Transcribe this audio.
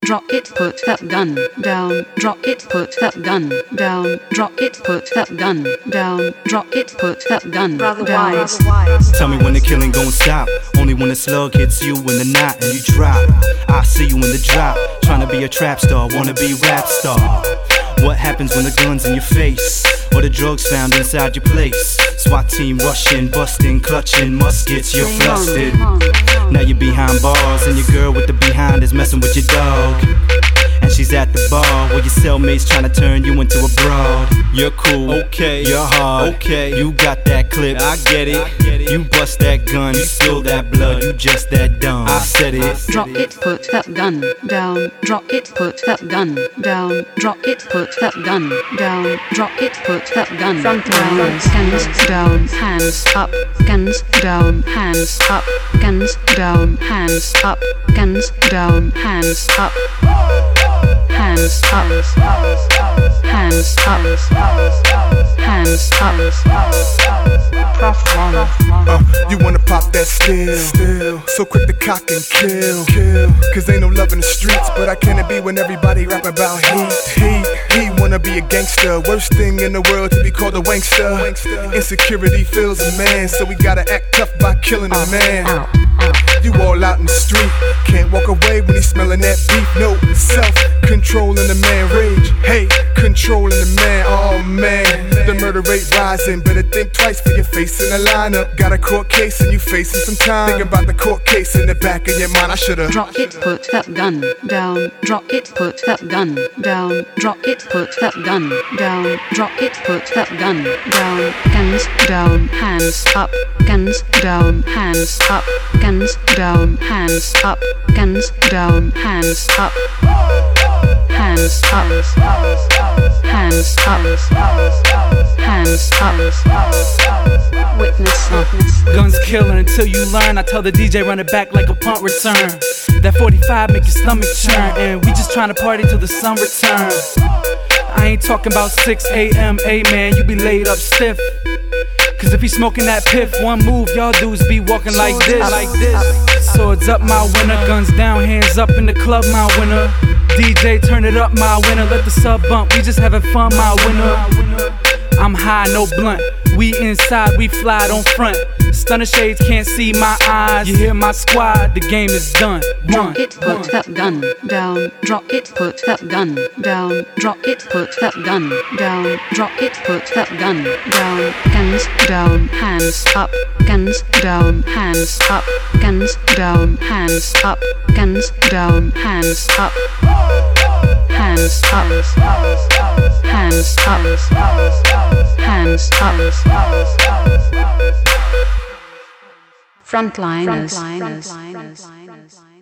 drop it, put that gun down, drop it, put that gun down, drop it, put that gun down, drop it, put that gun down. Tell me when the killing gon' stop. Only when the slug hits you in the knot and you drop. I see you in the drop, tryna be a trap star, wanna be rap star. What happens when the gun's in your face, or the drugs found inside your place? SWAT team rushing, busting, clutching muskets, you're flustered. Now you're behind bars, and your girl with the behind is messing with your dog. And she's at the bar where your cellmate's tryna turn you into a broad. You're cool, okay, you're hard, okay, you got that clip, I get it. You bust that gun, you spill that blood, you just that dumb. I said it. Drop it, put that gun down, drop it, put that gun down, drop it, put that gun down, drop it, put that gun down. Guns down, hands up, guns down, hands up, guns down, hands up, guns down, hands up. Hands up, hands up, hands up. Prof one. You wanna pop that still, so quick to cock and kill. Cause ain't no love in the streets, but I can't be when everybody rap about heat. He wanna be a gangster, worst thing in the world to be called a wankster. Insecurity fills a man, so we gotta act tough by killing a man. You all out in the street, can't walk away when he's smelling that beef. No self-controlling the man, rage, hate, controlling the man. Oh man, the murder rate rising. Better think twice for your face in the lineup. Got a court case and you facing some time. Think about the court case in the back of your mind. I should've drop it, put that gun down, drop it, put that gun down, drop it, put that gun down, drop it, put that gun down. Guns down, hands up, guns down, hands up, guns down, hands up, guns down, hands up, hands up, hands up, hands up. Witness. Guns killing until you learn. I tell the DJ run it back like a punt return. That 45 make your stomach churn, and we just trying to party till the sun returns. I ain't talking about 6 a.m. Hey man, you be laid up stiff. Cause if he smoking that piff, one move, y'all dudes be walking like this. Swords up, my winner. Guns down, hands up in the club, my winner. DJ, turn it up, my winner. Let the sub bump, we just having fun, my winner. I'm high, no blunt. We inside, we fly, don't front. Stunner shades can't see my eyes. You hear my squad, the game is done. Drop it, put that gun down. Drop it, put that gun down. Drop it, put that gun down. Drop it, put that gun down. Guns down, hands up. Guns down, hands up. Guns down, hands up. Guns down, hands up. Hands up. Hands up. Hands up. Frontliners.